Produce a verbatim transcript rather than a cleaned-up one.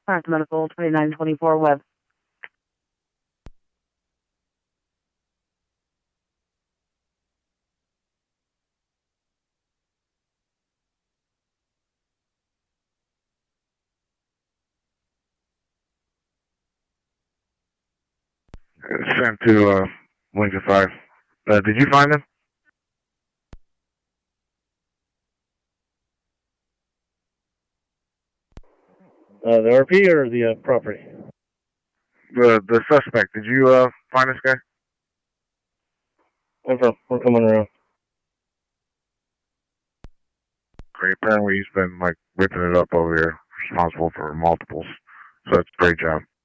Clarence Medical, twenty-nine twenty-four Web. Sent to uh, Lincoln five. Uh, did you find him? Uh, the R P or the uh, property? The the suspect. Did you uh, find this guy? Over. We're coming around. Great. Apparently he's been like ripping it up over here, responsible for multiples. So it's a great job.